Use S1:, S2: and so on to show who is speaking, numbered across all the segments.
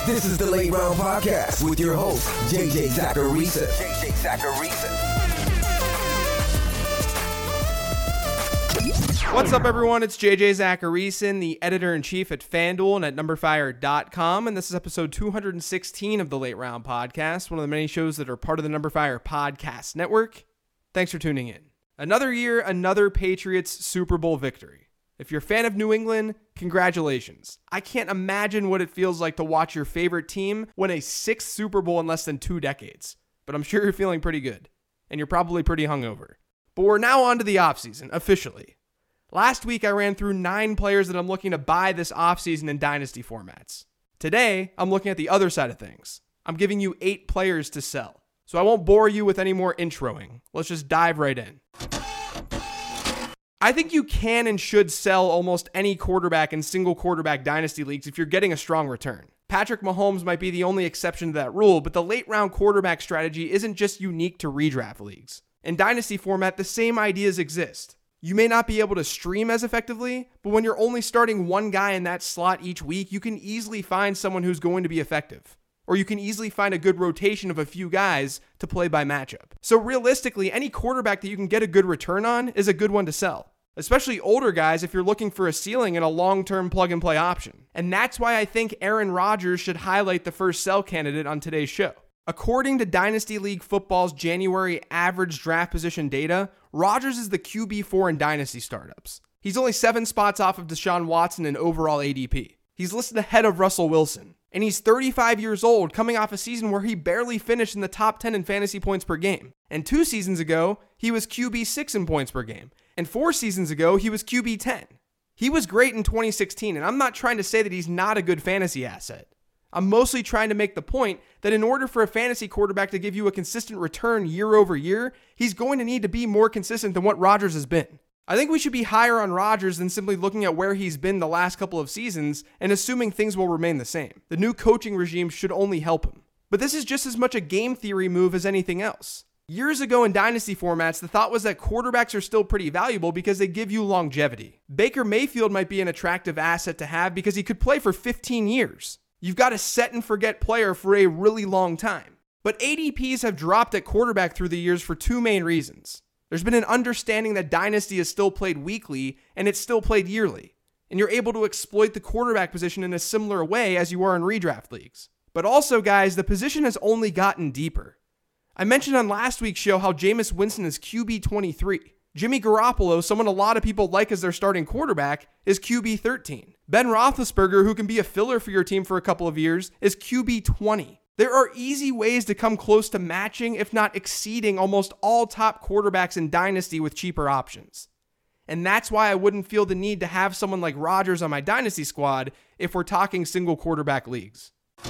S1: This is the Late Round Podcast with your host, JJ Zachariason.
S2: What's up, everyone? It's JJ Zachariason, the editor-in-chief at FanDuel and at NumberFire.com, and this is episode 216 of the Late Round Podcast, one of the many shows that are part of the NumberFire Podcast Network. Thanks for tuning in. Another year, another Patriots Super Bowl victory. If you're a fan of New England, congratulations. I can't imagine what it feels like to watch your favorite team win a sixth Super Bowl in less than 2 decades, but I'm sure you're feeling pretty good, and you're probably pretty hungover. But we're now on to the offseason, officially. Last week, I ran through 9 players that I'm looking to buy this offseason in dynasty formats. Today, I'm looking at the other side of things. I'm giving you 8 players to sell. So I won't bore you with any more introing. Let's just dive right in. I think you can and should sell almost any quarterback in single quarterback dynasty leagues if you're getting a strong return. Patrick Mahomes might be the only exception to that rule, but the late round quarterback strategy isn't just unique to redraft leagues. In dynasty format, the same ideas exist. You may not be able to stream as effectively, but when you're only starting one guy in that slot each week, you can easily find someone who's going to be effective. Or you can easily find a good rotation of a few guys to play by matchup. So realistically, any quarterback that you can get a good return on is a good one to sell. Especially older guys if you're looking for a ceiling and a long-term plug-and-play option. And that's why I think Aaron Rodgers should highlight the first sell candidate on today's show. According to Dynasty League Football's January average draft position data, Rodgers is the QB4 in dynasty startups. He's only 7 spots off of Deshaun Watson in overall ADP. He's listed ahead of Russell Wilson. And he's 35 years old, coming off a season where he barely finished in the top 10 in fantasy points per game. And 2 seasons ago, he was QB6 in points per game. And 4 seasons ago, he was QB10. He was great in 2016, and I'm not trying to say that he's not a good fantasy asset. I'm mostly trying to make the point that in order for a fantasy quarterback to give you a consistent return year over year, he's going to need to be more consistent than what Rodgers has been. I think we should be higher on Rodgers than simply looking at where he's been the last couple of seasons and assuming things will remain the same. The new coaching regime should only help him. But this is just as much a game theory move as anything else. Years ago in dynasty formats, the thought was that quarterbacks are still pretty valuable because they give you longevity. Baker Mayfield might be an attractive asset to have because he could play for 15 years. You've got a set and forget player for a really long time. But ADPs have dropped at quarterback through the years for 2 main reasons. There's been an understanding that dynasty is still played weekly and it's still played yearly. And you're able to exploit the quarterback position in a similar way as you are in redraft leagues. But also, guys, the position has only gotten deeper. I mentioned on last week's show how Jameis Winston is QB23. Jimmy Garoppolo, someone a lot of people like as their starting quarterback, is QB13. Ben Roethlisberger, who can be a filler for your team for a couple of years, is QB20. There are easy ways to come close to matching, if not exceeding, almost all top quarterbacks in Dynasty with cheaper options. And that's why I wouldn't feel the need to have someone like Rodgers on my Dynasty squad if we're talking single quarterback leagues.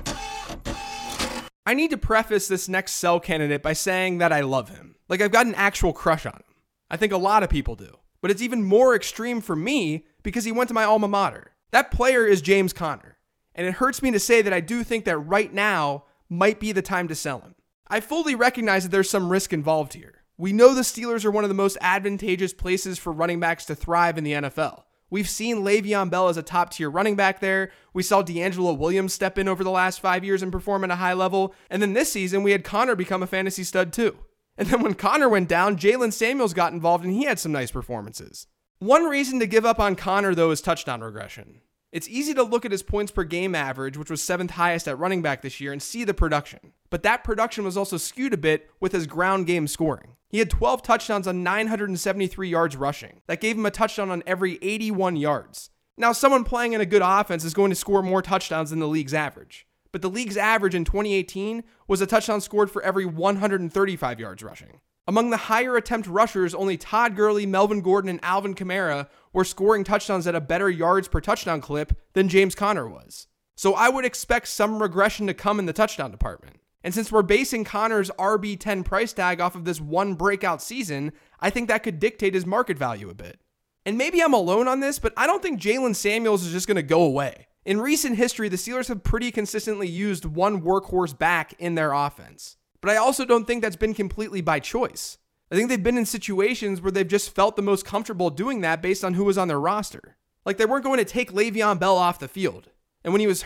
S2: I need to preface this next sell candidate by saying that I love him. Like, I've got an actual crush on him. I think a lot of people do. But it's even more extreme for me because he went to my alma mater. That player is James Conner. And it hurts me to say that I do think that right now might be the time to sell him. I fully recognize that there's some risk involved here. We know the Steelers are one of the most advantageous places for running backs to thrive in the NFL. We've seen Le'Veon Bell as a top-tier running back there. We saw D'Angelo Williams step in over the last 5 years and perform at a high level. And then this season, we had Conner become a fantasy stud too. And then when Conner went down, Jalen Samuels got involved and he had some nice performances. One reason to give up on Conner, though, is touchdown regression. It's easy to look at his points per game average, which was 7th highest at running back this year, and see the production. But that production was also skewed a bit with his ground game scoring. He had 12 touchdowns on 973 yards rushing. That gave him a touchdown on every 81 yards. Now, someone playing in a good offense is going to score more touchdowns than the league's average. But the league's average in 2018 was a touchdown scored for every 135 yards rushing. Among the higher attempt rushers, only Todd Gurley, Melvin Gordon, and Alvin Kamara were scoring touchdowns at a better yards per touchdown clip than James Conner was. So I would expect some regression to come in the touchdown department. And since we're basing Conner's RB10 price tag off of this one breakout season, I think that could dictate his market value a bit. And maybe I'm alone on this, but I don't think Jalen Samuels is just going to go away. In recent history, the Steelers have pretty consistently used one workhorse back in their offense. But I also don't think that's been completely by choice. I think they've been in situations where they've just felt the most comfortable doing that based on who was on their roster. Like, they weren't going to take Le'Veon Bell off the field. And when he was hurt,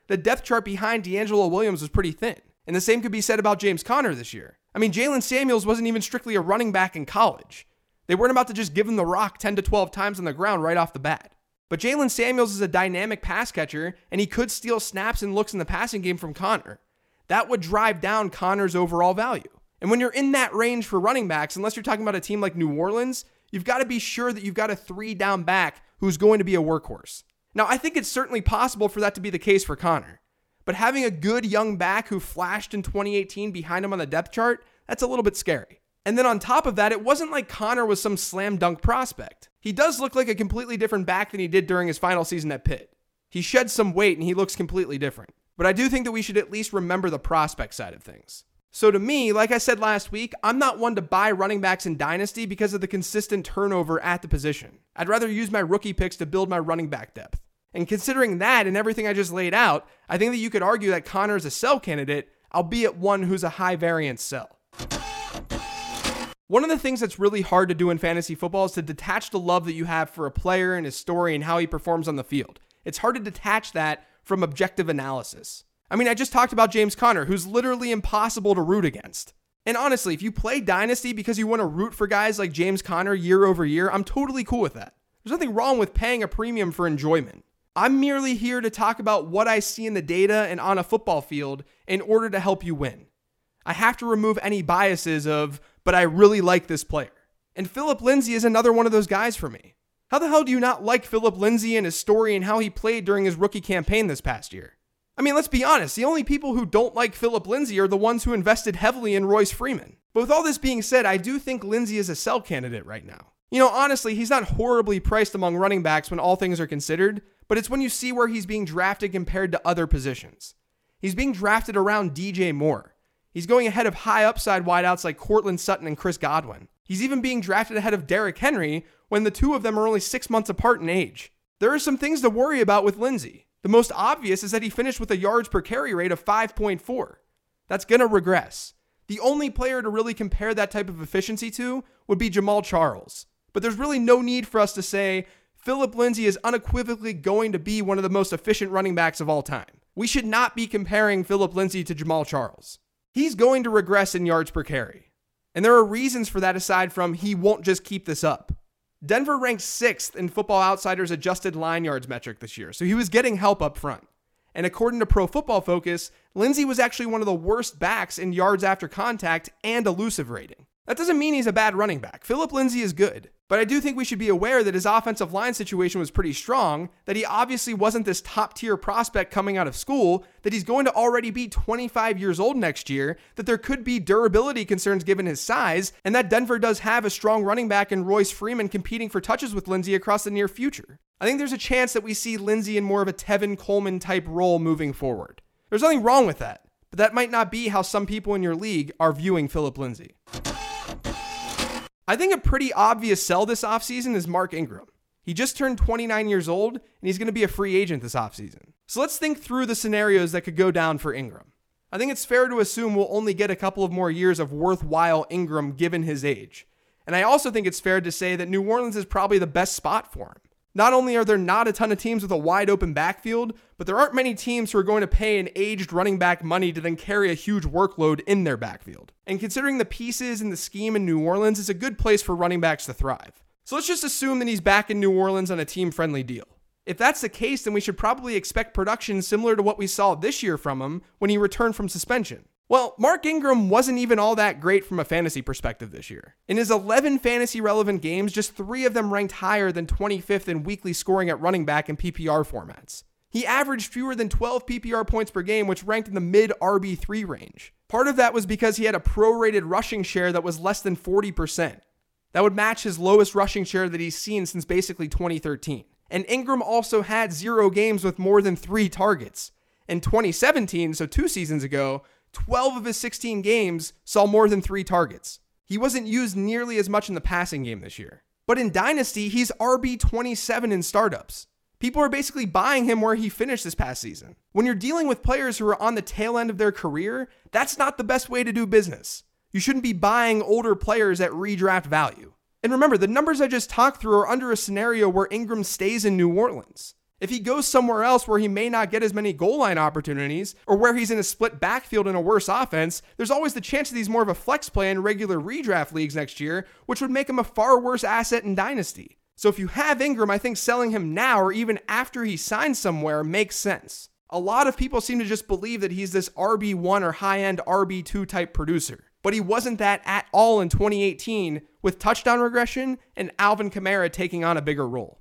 S2: the depth chart behind D'Angelo Williams was pretty thin. And the same could be said about James Conner this year. I mean, Jalen Samuels wasn't even strictly a running back in college. They weren't about to just give him the rock 10 to 12 times on the ground right off the bat. But Jalen Samuels is a dynamic pass catcher, and he could steal snaps and looks in the passing game from Conner. That would drive down Conner's overall value. And when you're in that range for running backs, unless you're talking about a team like New Orleans, you've got to be sure that you've got a 3-down back who's going to be a workhorse. Now, I think it's certainly possible for that to be the case for Conner. But having a good young back who flashed in 2018 behind him on the depth chart, that's a little bit scary. And then on top of that, it wasn't like Conner was some slam dunk prospect. He does look like a completely different back than he did during his final season at Pitt. He shed some weight and he looks completely different. But I do think that we should at least remember the prospect side of things. So to me, like I said last week, I'm not one to buy running backs in Dynasty because of the consistent turnover at the position. I'd rather use my rookie picks to build my running back depth. And considering that and everything I just laid out, I think that you could argue that Conner is a sell candidate, albeit one who's a high variance sell. One of the things that's really hard to do in fantasy football is to detach the love that you have for a player and his story and how he performs on the field. It's hard to detach that from objective analysis. I mean, I just talked about James Conner, who's literally impossible to root against. And honestly, if you play Dynasty because you want to root for guys like James Conner year over year, I'm totally cool with that. There's nothing wrong with paying a premium for enjoyment. I'm merely here to talk about what I see in the data and on a football field in order to help you win. I have to remove any biases of, but I really like this player. And Phillip Lindsay is another one of those guys for me. How the hell do you not like Phillip Lindsay and his story and how he played during his rookie campaign this past year? I mean, let's be honest, the only people who don't like Phillip Lindsay are the ones who invested heavily in Royce Freeman. But with all this being said, I do think Lindsay is a sell candidate right now. You know, honestly, he's not horribly priced among running backs when all things are considered, but it's when you see where he's being drafted compared to other positions. He's being drafted around DJ Moore. He's going ahead of high upside wideouts like Courtland Sutton and Chris Godwin. He's even being drafted ahead of Derrick Henry when the two of them are only 6 months apart in age. There are some things to worry about with Lindsay. The most obvious is that he finished with a yards per carry rate of 5.4. That's going to regress. The only player to really compare that type of efficiency to would be Jamaal Charles. But there's really no need for us to say Phillip Lindsay is unequivocally going to be one of the most efficient running backs of all time. We should not be comparing Phillip Lindsay to Jamaal Charles. He's going to regress in yards per carry. And there are reasons for that aside from he won't just keep this up. Denver ranked 6th in Football Outsiders' adjusted line yards metric this year, so he was getting help up front. And according to Pro Football Focus, Lindsay was actually one of the worst backs in yards after contact and elusive rating. That doesn't mean he's a bad running back. Phillip Lindsay is good. But I do think we should be aware that his offensive line situation was pretty strong, that he obviously wasn't this top-tier prospect coming out of school, that he's going to already be 25 years old next year, that there could be durability concerns given his size, and that Denver does have a strong running back in Royce Freeman competing for touches with Lindsay across the near future. I think there's a chance that we see Lindsay in more of a Tevin Coleman type role moving forward. There's nothing wrong with that, but that might not be how some people in your league are viewing Phillip Lindsay. I think a pretty obvious sell this offseason is Mark Ingram. He just turned 29 years old, and he's going to be a free agent this offseason. So let's think through the scenarios that could go down for Ingram. I think it's fair to assume we'll only get a couple of more years of worthwhile Ingram given his age. And I also think it's fair to say that New Orleans is probably the best spot for him. Not only are there not a ton of teams with a wide open backfield, but there aren't many teams who are going to pay an aged running back money to then carry a huge workload in their backfield. And considering the pieces and the scheme in New Orleans, it's a good place for running backs to thrive. So let's just assume that he's back in New Orleans on a team-friendly deal. If that's the case, then we should probably expect production similar to what we saw this year from him when he returned from suspension. Well, Mark Ingram wasn't even all that great from a fantasy perspective this year. In his 11 fantasy-relevant games, just 3 of them ranked higher than 25th in weekly scoring at running back in PPR formats. He averaged fewer than 12 PPR points per game, which ranked in the mid-RB3 range. Part of that was because he had a prorated rushing share that was less than 40%. That would match his lowest rushing share that he's seen since basically 2013. And Ingram also had 0 games with more than 3 targets. In 2017, so 2 seasons ago, 12 of his 16 games saw more than 3 targets. He wasn't used nearly as much in the passing game this year. But in Dynasty, he's RB27 in startups. People are basically buying him where he finished this past season. When you're dealing with players who are on the tail end of their career, that's not the best way to do business. You shouldn't be buying older players at redraft value. And remember, the numbers I just talked through are under a scenario where Ingram stays in New Orleans. If he goes somewhere else where he may not get as many goal line opportunities, or where he's in a split backfield in a worse offense, there's always the chance that he's more of a flex play in regular redraft leagues next year, which would make him a far worse asset in Dynasty. So if you have Ingram, I think selling him now or even after he signs somewhere makes sense. A lot of people seem to just believe that he's this RB1 or high-end RB2 type producer, but he wasn't that at all in 2018 with touchdown regression and Alvin Kamara taking on a bigger role.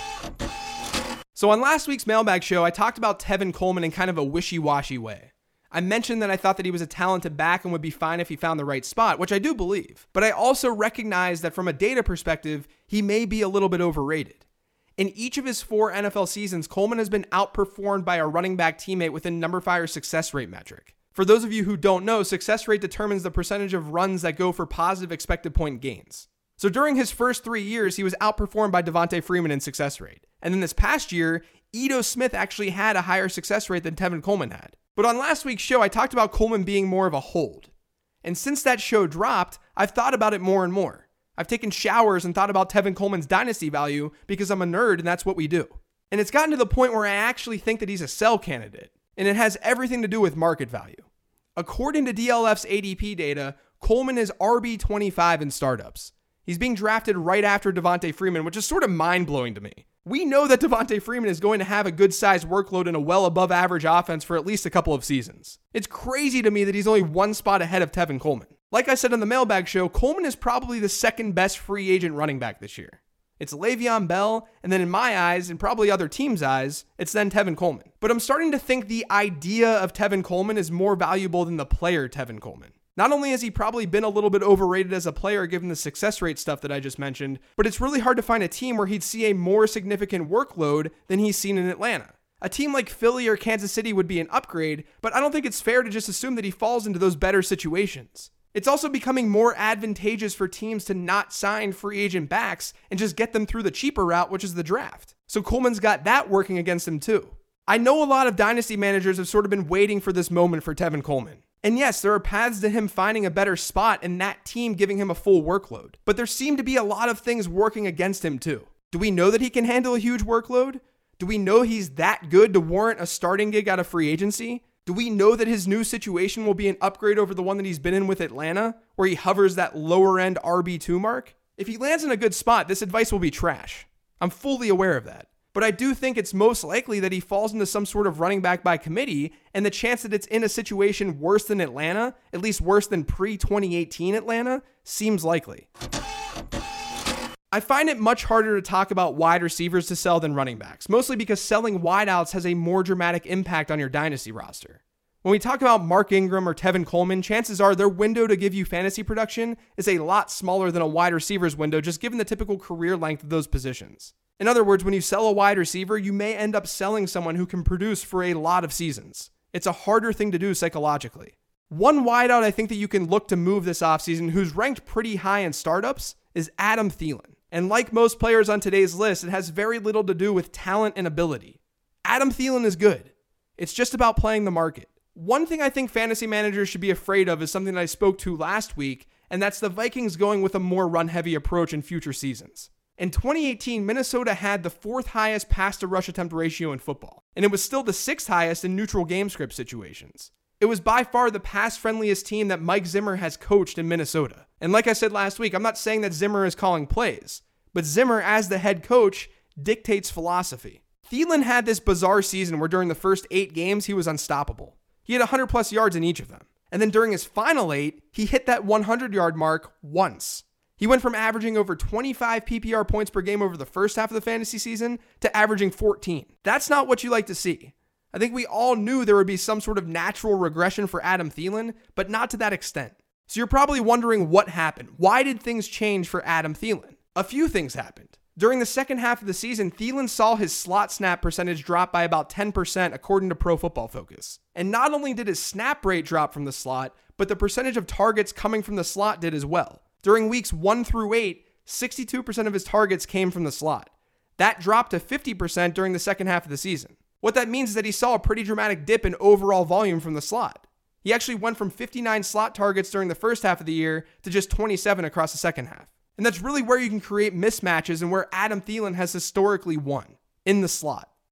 S2: So on last week's mailbag show, I talked about Tevin Coleman in kind of a wishy-washy way. I mentioned that I thought that he was a talented back and would be fine if he found the right spot, which I do believe, but I also recognize that from a data perspective, he may be a little bit overrated. In each of his 4 NFL seasons, Coleman has been outperformed by a running back teammate within numberFire success rate metric. For those of you who don't know, success rate determines the percentage of runs that go for positive expected point gains. So during his first 3 years, he was outperformed by Devonta Freeman in success rate. And then this past year, Ito Smith actually had a higher success rate than Tevin Coleman had. But on last week's show, I talked about Coleman being more of a hold. And since that show dropped, I've thought about it more and more. I've taken showers and thought about Tevin Coleman's dynasty value because I'm a nerd and that's what we do. And it's gotten to the point where I actually think that he's a sell candidate. And it has everything to do with market value. According to DLF's ADP data, Coleman is RB25 in startups. He's being drafted right after Devonta Freeman, which is sort of mind-blowing to me. We know that Devonta Freeman is going to have a good-sized workload in a well above average offense for at least a couple of seasons. It's crazy to me that he's only one spot ahead of Tevin Coleman. Like I said on the mailbag show, Coleman is probably the second best free agent running back this year. It's Le'Veon Bell, and then in my eyes, and probably other teams' eyes, it's then Tevin Coleman. But I'm starting to think the idea of Tevin Coleman is more valuable than the player Tevin Coleman. Not only has he probably been a little bit overrated as a player given the success rate stuff that I just mentioned, but it's really hard to find a team where he'd see a more significant workload than he's seen in Atlanta. A team like Philly or Kansas City would be an upgrade, but I don't think it's fair to just assume that he falls into those better situations. It's also becoming more advantageous for teams to not sign free agent backs and just get them through the cheaper route, which is the draft. So Coleman's got that working against him too. I know a lot of dynasty managers have sort of been waiting for this moment for Tevin Coleman. And yes, there are paths to him finding a better spot and that team giving him a full workload. But there seem to be a lot of things working against him too. Do we know that he can handle a huge workload? Do we know he's that good to warrant a starting gig out of free agency? Do we know that his new situation will be an upgrade over the one that he's been in with Atlanta, where he hovers that lower end RB2 mark? If he lands in a good spot, this advice will be trash. I'm fully aware of that. But I do think it's most likely that he falls into some sort of running back by committee, and the chance that it's in a situation worse than Atlanta, at least worse than pre-2018 Atlanta, seems likely. I find it much harder to talk about wide receivers to sell than running backs, mostly because selling wideouts has a more dramatic impact on your dynasty roster. When we talk about Mark Ingram or Tevin Coleman, chances are their window to give you fantasy production is a lot smaller than a wide receiver's window, just given the typical career length of those positions. In other words, when you sell a wide receiver, you may end up selling someone who can produce for a lot of seasons. It's a harder thing to do psychologically. One wideout I think that you can look to move this offseason who's ranked pretty high in startups is Adam Thielen. And like most players on today's list, it has very little to do with talent and ability. Adam Thielen is good. It's just about playing the market. One thing I think fantasy managers should be afraid of is something that I spoke to last week, and that's the Vikings going with a more run-heavy approach in future seasons. In 2018, Minnesota had the 4th highest pass-to-rush attempt ratio in football, and it was still the 6th highest in neutral game script situations. It was by far the pass-friendliest team that Mike Zimmer has coached in Minnesota. And like I said last week, I'm not saying that Zimmer is calling plays, but Zimmer, as the head coach, dictates philosophy. Thielen had this bizarre season where during the first 8 games, he was unstoppable. He had 100-plus yards in each of them. And then during his final 8, he hit that 100-yard mark once. He went from averaging over 25 PPR points per game over the first half of the fantasy season to averaging 14. That's not what you like to see. I think we all knew there would be some sort of natural regression for Adam Thielen, but not to that extent. So you're probably wondering what happened. Why did things change for Adam Thielen? A few things happened. During the second half of the season, Thielen saw his slot snap percentage drop by about 10% according to Pro Football Focus. And not only did his snap rate drop from the slot, but the percentage of targets coming from the slot did as well. During weeks 1 through 8, 62% of his targets came from the slot. That dropped to 50% during the second half of the season. What that means is that he saw a pretty dramatic dip in overall volume from the slot. He actually went from 59 slot targets during the first half of the year to just 27 across the second half. And that's really where you can create mismatches and where Adam Thielen has historically won, in the slot.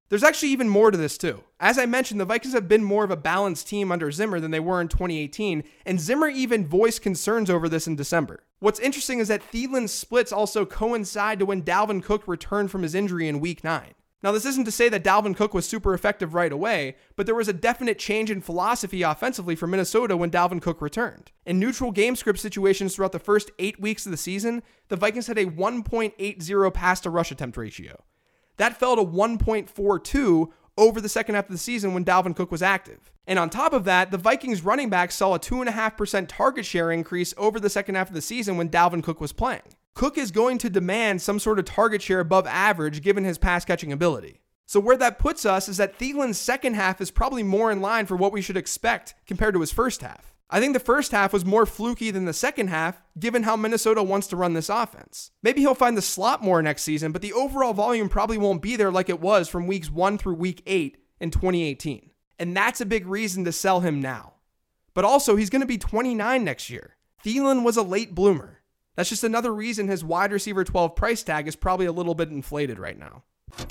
S2: There's actually even more to this too. As I mentioned, the Vikings have been more of a balanced team under Zimmer than they were in 2018, and Zimmer even voiced concerns over this in December. What's interesting is that Thielen's splits also coincide to when Dalvin Cook returned from his injury in Week 9. Now, this isn't to say that Dalvin Cook was super effective right away, but there was a definite change in philosophy offensively for Minnesota when Dalvin Cook returned. In neutral game script situations throughout the first 8 weeks of the season, the Vikings had a 1.80 pass-to-rush attempt ratio. That fell to 1.42 over the second half of the season when Dalvin Cook was active. And on top of that, the Vikings running backs saw a 2.5% target share increase over the second half of the season when Dalvin Cook was playing. Cook is going to demand some sort of target share above average given his pass catching ability. So where that puts us is that Thielen's second half is probably more in line for what we should expect compared to his first half. I think the first half was more fluky than the second half, given how Minnesota wants to run this offense. Maybe he'll find the slot more next season, but the overall volume probably won't be there like it was from weeks 1 through week 8 in 2018. And that's a big reason to sell him now. But also, he's going to be 29 next year. Thielen was a late bloomer. That's just another reason his wide receiver 12 price tag is probably a little bit inflated right now.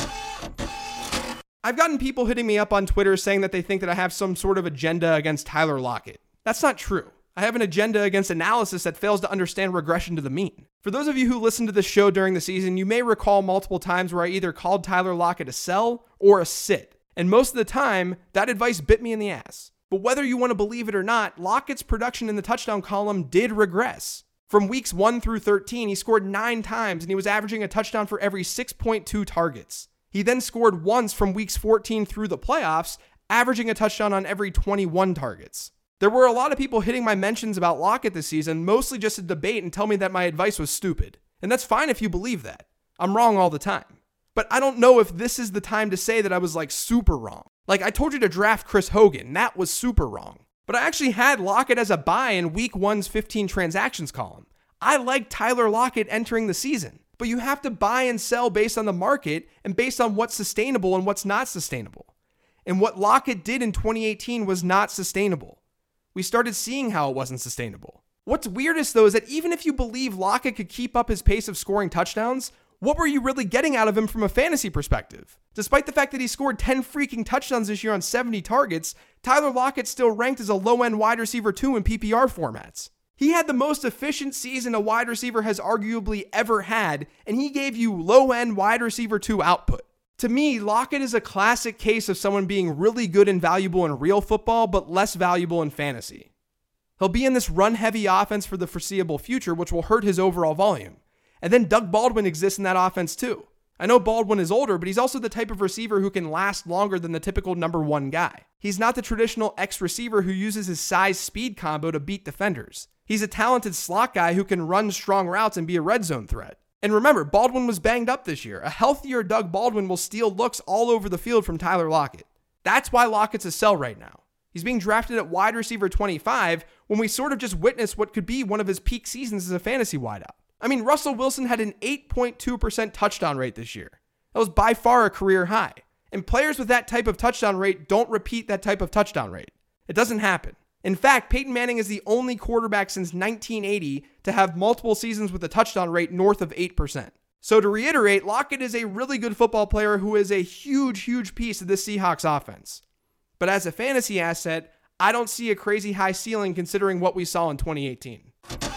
S2: I've gotten people hitting me up on Twitter saying that they think that I have some sort of agenda against Tyler Lockett. That's not true. I have an agenda against analysis that fails to understand regression to the mean. For those of you who listened to this show during the season, you may recall multiple times where I either called Tyler Lockett a sell or a sit. And most of the time, that advice bit me in the ass. But whether you want to believe it or not, Lockett's production in the touchdown column did regress. From weeks 1 through 13, he scored 9 times and he was averaging a touchdown for every 6.2 targets. He then scored once from weeks 14 through the playoffs, averaging a touchdown on every 21 targets. There were a lot of people hitting my mentions about Lockett this season, mostly just to debate and tell me that my advice was stupid. And that's fine if you believe that. I'm wrong all the time. But I don't know if this is the time to say that I was super wrong. I told you to draft Chris Hogan. That was super wrong. But I actually had Lockett as a buy in week 1's 15 transactions column. I like Tyler Lockett entering the season. But you have to buy and sell based on the market and based on what's sustainable and what's not sustainable. And what Lockett did in 2018 was not sustainable. We started seeing how it wasn't sustainable. What's weirdest, though, is that even if you believe Lockett could keep up his pace of scoring touchdowns, what were you really getting out of him from a fantasy perspective? Despite the fact that he scored 10 freaking touchdowns this year on 70 targets, Tyler Lockett still ranked as a low-end wide receiver 2 in PPR formats. He had the most efficient season a wide receiver has arguably ever had, and he gave you low-end wide receiver 2 output. To me, Lockett is a classic case of someone being really good and valuable in real football, but less valuable in fantasy. He'll be in this run-heavy offense for the foreseeable future, which will hurt his overall volume. And then Doug Baldwin exists in that offense too. I know Baldwin is older, but he's also the type of receiver who can last longer than the typical number 1 guy. He's not the traditional X-receiver who uses his size-speed combo to beat defenders. He's a talented slot guy who can run strong routes and be a red zone threat. And remember, Baldwin was banged up this year. A healthier Doug Baldwin will steal looks all over the field from Tyler Lockett. That's why Lockett's a sell right now. He's being drafted at wide receiver 25 when we sort of just witnessed what could be one of his peak seasons as a fantasy wideout. I mean, Russell Wilson had an 8.2% touchdown rate this year. That was by far a career high. And players with that type of touchdown rate don't repeat that type of touchdown rate. It doesn't happen. In fact, Peyton Manning is the only quarterback since 1980 to have multiple seasons with a touchdown rate north of 8%. So to reiterate, Lockett is a really good football player who is a huge, huge piece of this Seahawks offense. But as a fantasy asset, I don't see a crazy high ceiling considering what we saw in 2018.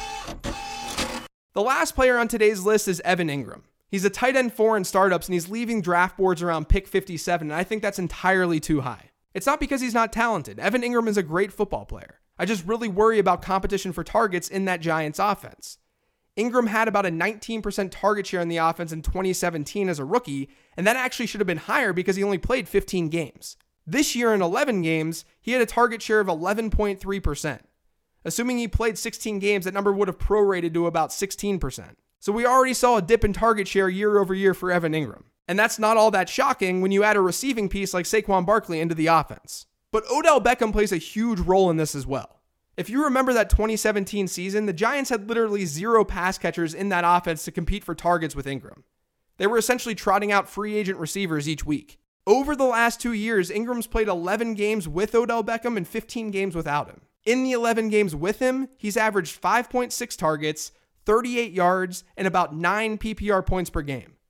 S2: The last player on today's list is Evan Engram. He's a tight end 4 in startups and he's leaving draft boards around pick 57, and I think that's entirely too high. It's not because he's not talented. Evan Engram is a great football player. I just really worry about competition for targets in that Giants offense. Engram had about a 19% target share in the offense in 2017 as a rookie, and that actually should have been higher because he only played 15 games. This year in 11 games, he had a target share of 11.3%. Assuming he played 16 games, that number would have prorated to about 16%. So we already saw a dip in target share year over year for Evan Engram. And that's not all that shocking when you add a receiving piece like Saquon Barkley into the offense. But Odell Beckham plays a huge role in this as well. If you remember that 2017 season, the Giants had literally 0 pass catchers in that offense to compete for targets with Engram. They were essentially trotting out free agent receivers each week. Over the last 2 years, Ingram's played 11 games with Odell Beckham and 15 games without him. In the 11 games with him, he's averaged 5.6 targets, 38 yards, and about 9 PPR points per game.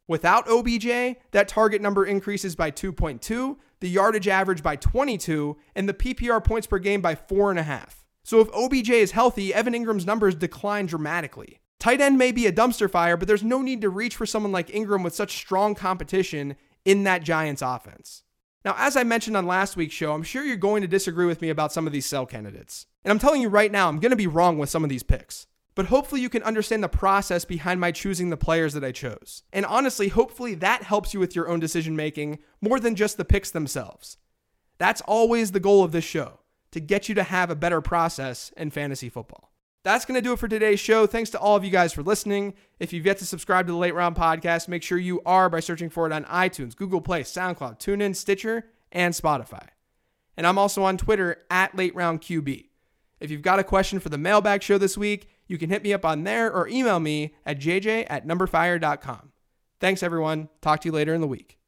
S2: Without OBJ, that target number increases by 2.2, the yardage average by 22, and the PPR points per game by 4.5. So if OBJ is healthy, Evan Ingram's numbers decline dramatically. Tight end may be a dumpster fire, but there's no need to reach for someone like Ingram with such strong competition in that Giants offense. Now, as I mentioned on last week's show, I'm sure you're going to disagree with me about some of these sell candidates. And I'm telling you right now, I'm going to be wrong with some of these picks. But hopefully you can understand the process behind my choosing the players that I chose. And honestly, hopefully that helps you with your own decision making more than just the picks themselves. That's always the goal of this show, to get you to have a better process in fantasy football. That's going to do it for today's show. Thanks to all of you guys for listening. If you've yet to subscribe to the Late Round Podcast, make sure you are by searching for it on iTunes, Google Play, SoundCloud, TuneIn, Stitcher, and Spotify. And I'm also on Twitter at LateRoundQB. If you've got a question for the mailbag show this week, you can hit me up on there or email me at jj@numberfire.com. Thanks, everyone. Talk to you later in the week.